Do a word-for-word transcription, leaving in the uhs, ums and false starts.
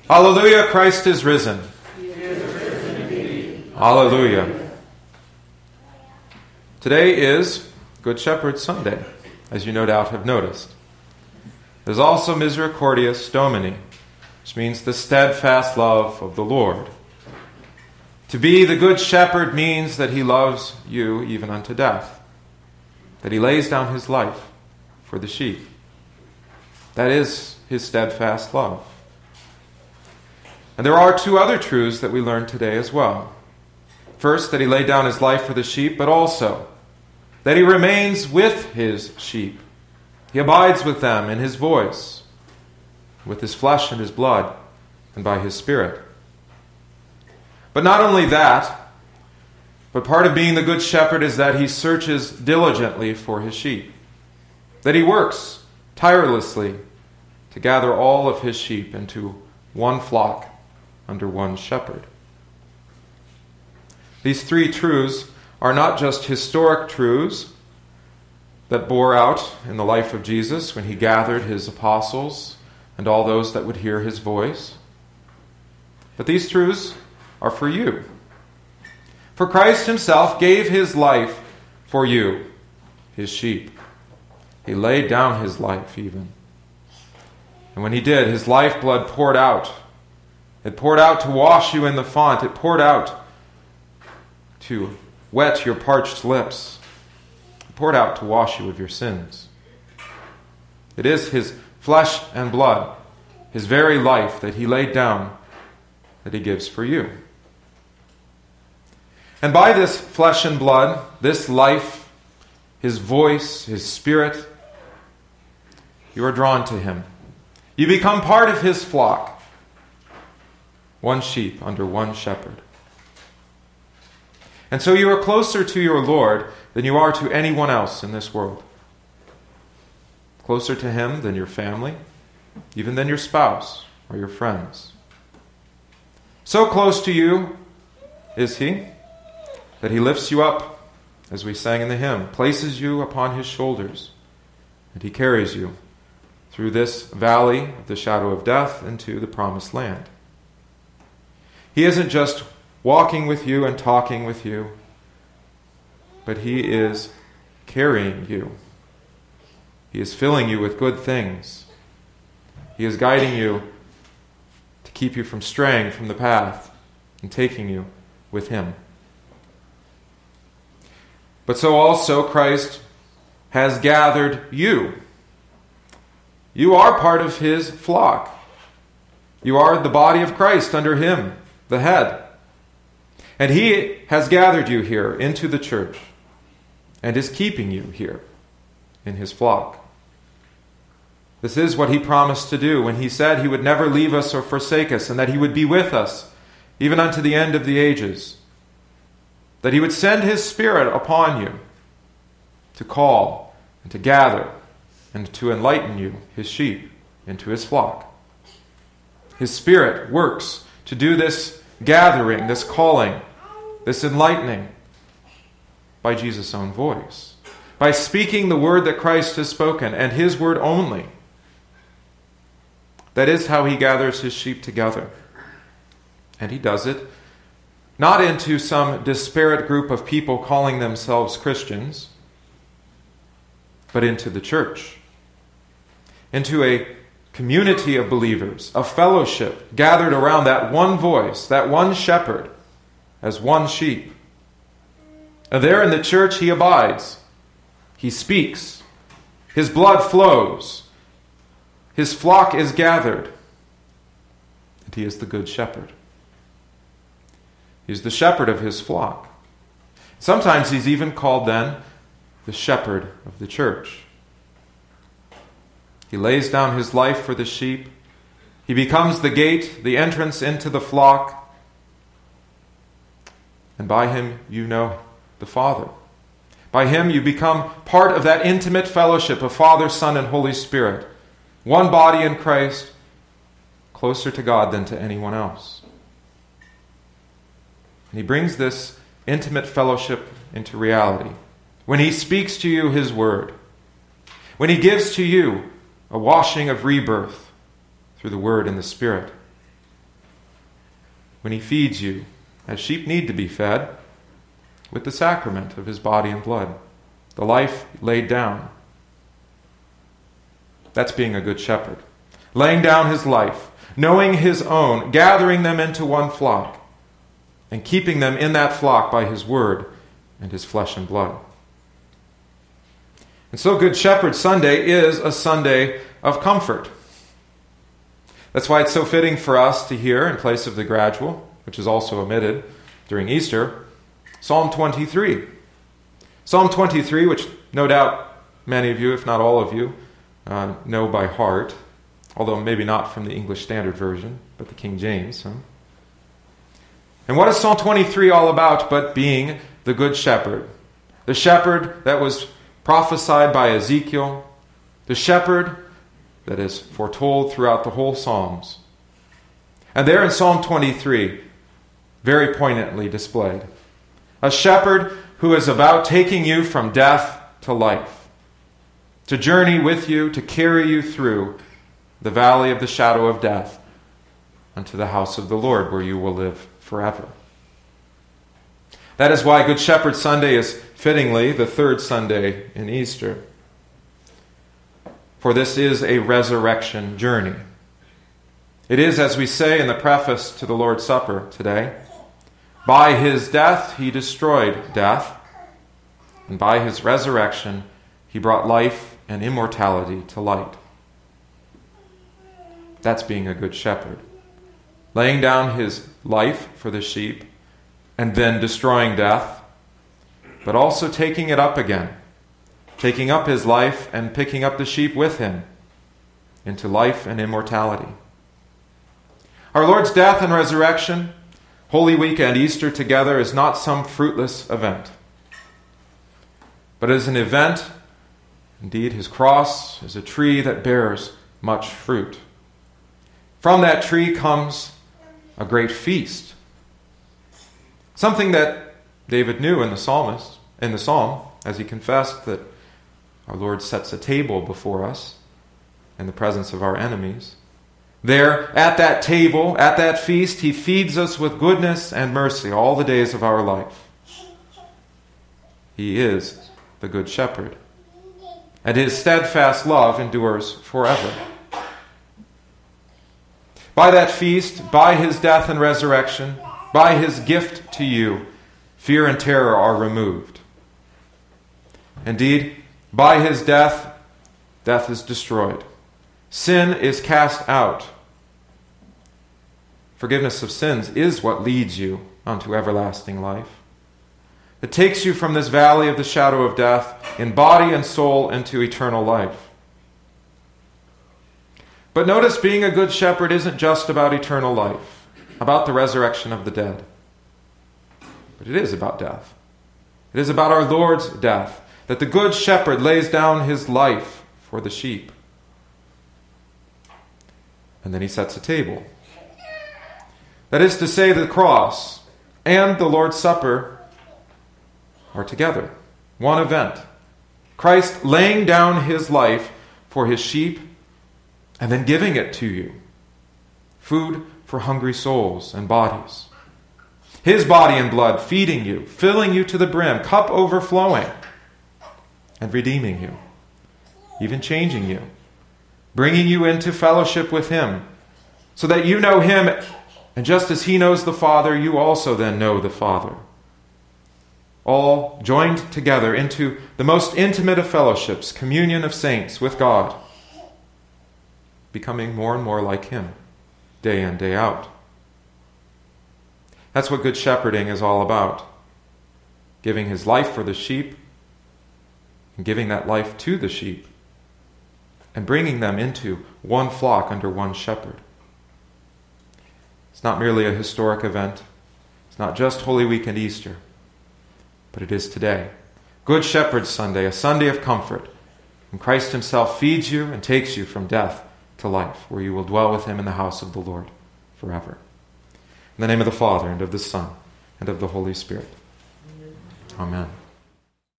Hallelujah, Christ is risen. He is risen indeed. Hallelujah. Today is Good Shepherd Sunday, as you no doubt have noticed. There's also Misericordias Domini, which means the steadfast love of the Lord. To be the Good Shepherd means that he loves you even unto death, that he lays down his life for the sheep. That is his steadfast love. And there are two other truths that we learn today as well. First, that he laid down his life for the sheep, but also that he remains with his sheep. He abides with them in his voice, with his flesh and his blood, and by his Spirit. But not only that, but part of being the Good Shepherd is that he searches diligently for his sheep, that he works tirelessly to gather all of his sheep into one flock under one shepherd. These three truths are not just historic truths that bore out in the life of Jesus when he gathered his apostles and all those that would hear his voice, but these truths are for you. For Christ himself gave his life for you, his sheep. He laid down his life even. And when he did, his lifeblood poured out. It poured out to wash you in the font. It poured out to wet your parched lips. It poured out to wash you of your sins. It is his flesh and blood, his very life that he laid down, that he gives for you. And by this flesh and blood, this life, his voice, his Spirit, you are drawn to him. You become part of his flock, one sheep under one shepherd. And so you are closer to your Lord than you are to anyone else in this world. Closer to him than your family, even than your spouse or your friends. So close to you is he that he lifts you up, as we sang in the hymn, places you upon his shoulders, and he carries you through this valley of the shadow of death into the promised land. He isn't just walking with you and talking with you, but he is carrying you. He is filling you with good things. He is guiding you to keep you from straying from the path and taking you with him. But so also Christ has gathered you. You are part of his flock. You are the body of Christ under him, the head. And he has gathered you here into the church and is keeping you here in his flock. This is what he promised to do when he said he would never leave us or forsake us, and that he would be with us even unto the end of the ages. That he would send his Spirit upon you to call and to gather and to enlighten you, his sheep, into his flock. His Spirit works to do this gathering, this calling, this enlightening by Jesus' own voice, by speaking the word that Christ has spoken, and his word only. That is how he gathers his sheep together. And he does it not into some disparate group of people calling themselves Christians, but into the church, into a community of believers, a fellowship gathered around that one voice, that one shepherd, as one sheep. And there in the church he abides. He speaks. His blood flows. His flock is gathered. And he is the good shepherd. He's the shepherd of his flock. Sometimes he's even called then the shepherd of the church. He lays down his life for the sheep. He becomes the gate, the entrance into the flock. And by him you know the Father. By him you become part of that intimate fellowship of Father, Son, and Holy Spirit. One body in Christ, closer to God than to anyone else. And he brings this intimate fellowship into reality when he speaks to you his word, when he gives to you a washing of rebirth through the word and the Spirit, when he feeds you, as sheep need to be fed, with the sacrament of his body and blood, the life laid down. That's being a good shepherd. Laying down his life, knowing his own, gathering them into one flock, and keeping them in that flock by his word and his flesh and blood. And so Good Shepherd Sunday is a Sunday of comfort. That's why it's so fitting for us to hear, in place of the gradual, which is also omitted during Easter, Psalm twenty-three. Psalm twenty-three, which no doubt many of you, if not all of you, uh, know by heart, although maybe not from the English Standard Version, but the King James. Huh? And what is Psalm twenty-three all about but being the Good Shepherd? The shepherd that was prophesied by Ezekiel, the shepherd that is foretold throughout the whole Psalms. And there in Psalm twenty-three, very poignantly displayed, a shepherd who is about taking you from death to life, to journey with you, to carry you through the valley of the shadow of death unto the house of the Lord, where you will live forever. That is why Good Shepherd Sunday is fittingly the third Sunday in Easter. For this is a resurrection journey. It is, as we say in the preface to the Lord's Supper today, by his death he destroyed death, and by his resurrection he brought life and immortality to light. That's being a good shepherd. Laying down his life for the sheep, and then destroying death, but also taking it up again, taking up his life and picking up the sheep with him into life and immortality. Our Lord's death and resurrection, Holy Week and Easter together, is not some fruitless event, but is an event. Indeed, his cross is a tree that bears much fruit. From that tree comes a great feast, something that David knew in the psalmist, in the psalm, as he confessed that our Lord sets a table before us in the presence of our enemies. There, at that table, at that feast, he feeds us with goodness and mercy all the days of our life. He is the Good Shepherd, and his steadfast love endures forever. By that feast, by his death and resurrection, by his gift to you, fear and terror are removed. Indeed, by his death, death is destroyed. Sin is cast out. Forgiveness of sins is what leads you unto everlasting life. It takes you from this valley of the shadow of death in body and soul into eternal life. But notice, being a good shepherd isn't just about eternal life, about the resurrection of the dead. But it is about death. It is about our Lord's death, that the good shepherd lays down his life for the sheep. And then he sets a table. That is to say, the cross and the Lord's Supper are together. One event. Christ laying down his life for his sheep and then giving it to you. Food for hungry souls and bodies. His body and blood feeding you, filling you to the brim, cup overflowing, and redeeming you, even changing you, bringing you into fellowship with him, so that you know him, and just as he knows the Father, you also then know the Father. All joined together into the most intimate of fellowships, communion of saints with God, becoming more and more like him, day in, day out. That's what good shepherding is all about. Giving his life for the sheep, and giving that life to the sheep, and bringing them into one flock under one shepherd. It's not merely a historic event. It's not just Holy Week and Easter, but it is today. Good Shepherd Sunday, a Sunday of comfort, when Christ himself feeds you and takes you from death to life, where you will dwell with him in the house of the Lord forever. In the name of the Father, and of the Son, and of the Holy Spirit. Amen.